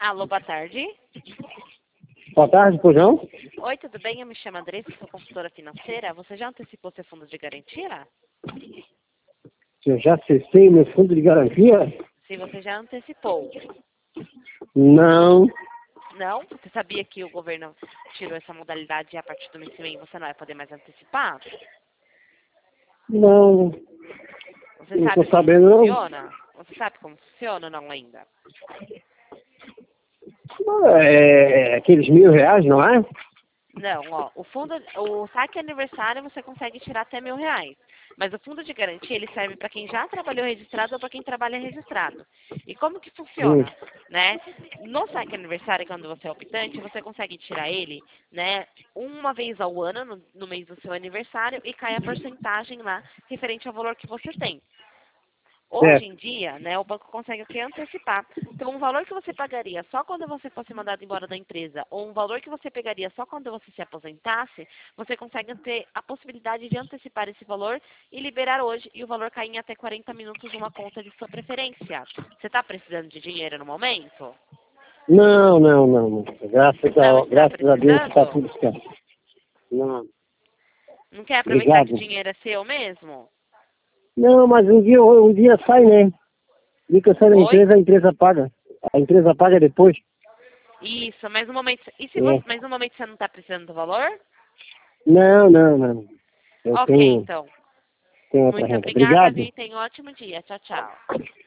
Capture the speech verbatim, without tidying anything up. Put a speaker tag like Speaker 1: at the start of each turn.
Speaker 1: Alô, boa tarde.
Speaker 2: Boa tarde, pois não?
Speaker 1: Oi, tudo bem? Eu me chamo Andressa, sou consultora financeira. Você já antecipou seu fundo de garantia?
Speaker 2: Eu já acessei meu fundo de garantia?
Speaker 1: Se você já antecipou.
Speaker 2: Não,
Speaker 1: Não? Você sabia que o governo tirou essa modalidade e a partir do mês que vem você não vai poder mais antecipar?
Speaker 2: não,
Speaker 1: Você
Speaker 2: não
Speaker 1: sabe
Speaker 2: estou
Speaker 1: como
Speaker 2: sabendo não.
Speaker 1: funciona? Você sabe como funciona ou não ainda?
Speaker 2: É aqueles mil reais, não é?
Speaker 1: Não, ó, o fundo, o saque aniversário você consegue tirar até mil reais. Mas o fundo de garantia, ele serve para quem já trabalhou registrado ou para quem trabalha registrado. E como que
Speaker 2: Hum,
Speaker 1: funciona, né? No saque aniversário, quando você é optante, você consegue tirar ele, né, uma vez ao ano, no, no mês do seu aniversário, e cai a porcentagem lá referente ao valor que você tem. Hoje
Speaker 2: certo.
Speaker 1: em dia, né, o banco consegue o que? Antecipar. Então, um valor que você pagaria só quando você fosse mandado embora da empresa, ou um valor que você pegaria só quando você se aposentasse, você consegue ter a possibilidade de antecipar esse valor e liberar hoje, e o valor cair em até quarenta minutos numa conta de sua preferência. Você está precisando de dinheiro no momento?
Speaker 2: Não, não, não, não. Graças
Speaker 1: Não
Speaker 2: a,
Speaker 1: está
Speaker 2: graças a Deus está
Speaker 1: precisando?
Speaker 2: tudo certo. Não,
Speaker 1: Não quer aproveitar que o
Speaker 2: obrigado.
Speaker 1: dinheiro é seu mesmo?
Speaker 2: Não, mas um dia, um dia sai, né? E que eu saio da
Speaker 1: Oi?
Speaker 2: empresa, a empresa paga. A empresa paga depois.
Speaker 1: Isso, mas no momento. E se você,
Speaker 2: É.
Speaker 1: mas no momento você não está precisando do valor?
Speaker 2: Não, não, não. Eu
Speaker 1: Ok,
Speaker 2: tenho,
Speaker 1: então.
Speaker 2: tenho outra
Speaker 1: Muito
Speaker 2: renda.
Speaker 1: obrigada, Vi.
Speaker 2: Obrigado.
Speaker 1: Tenha um ótimo dia. Tchau, tchau.